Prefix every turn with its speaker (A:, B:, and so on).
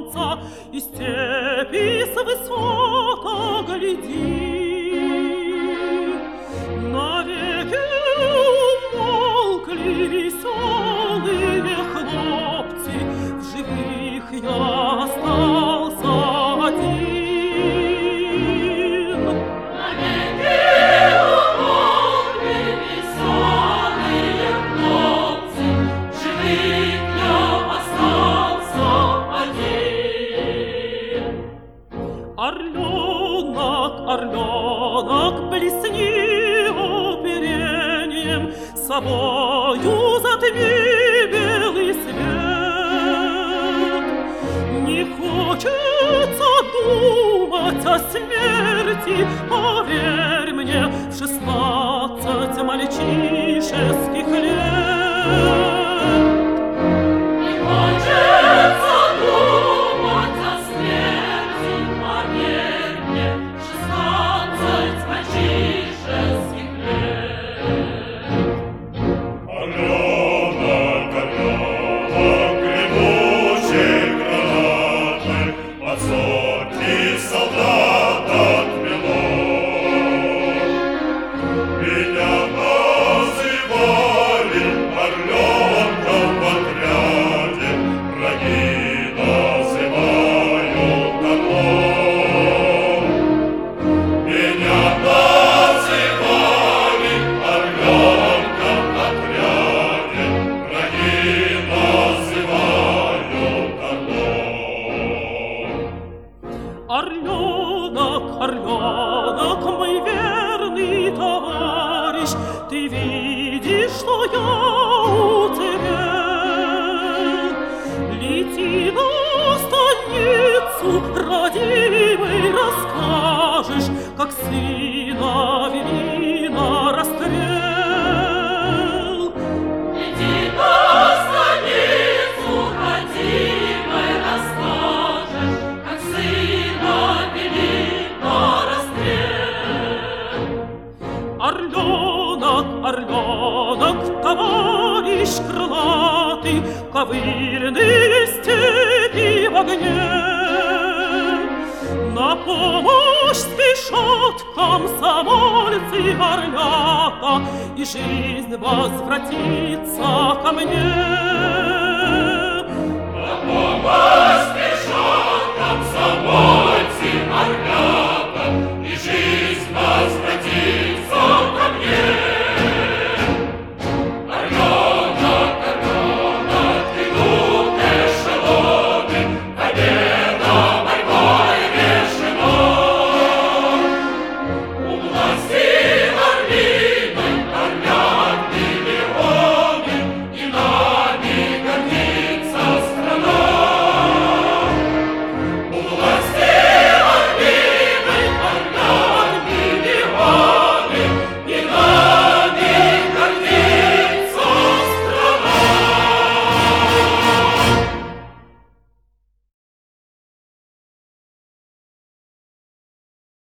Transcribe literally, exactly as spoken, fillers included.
A: солнца, и степи свысока гляди. Навеки умолкли веселые хлопцы, в живых я остался один.
B: Навеки умолкли веселые хлопцы, в живых я остался один.
A: Орленок, орленок, блесни оперением, собою затми белый свет. Не хочется думать о смерти, поверь мне, в шестнадцать мальчишеских лет.
B: Не хочется думать о смерти, поверь мне, в шестнадцать мальчишеских лет.
C: Орленок, орленок, гремучий, гранатный, от сотни солдат отмело. Меня называли орленком в отряде, враги называют орлом. Меня называли орленком в отряде, враги называют орлом.
A: Орленок, орленок, мой верный товарищ, ты видишь, что я уцелел. Лети на станицу, родимый, расскажешь, как сына вели на расстрел.
B: Иди на станицу, родимой, расскажешь, как сына вели на расстрел.
A: Орленок, орленок, товарищ крылатый, ковыльные степи в огне. На помощь спешат комсомольцы орлята, и жизнь возвратится ко мне.
C: На помощь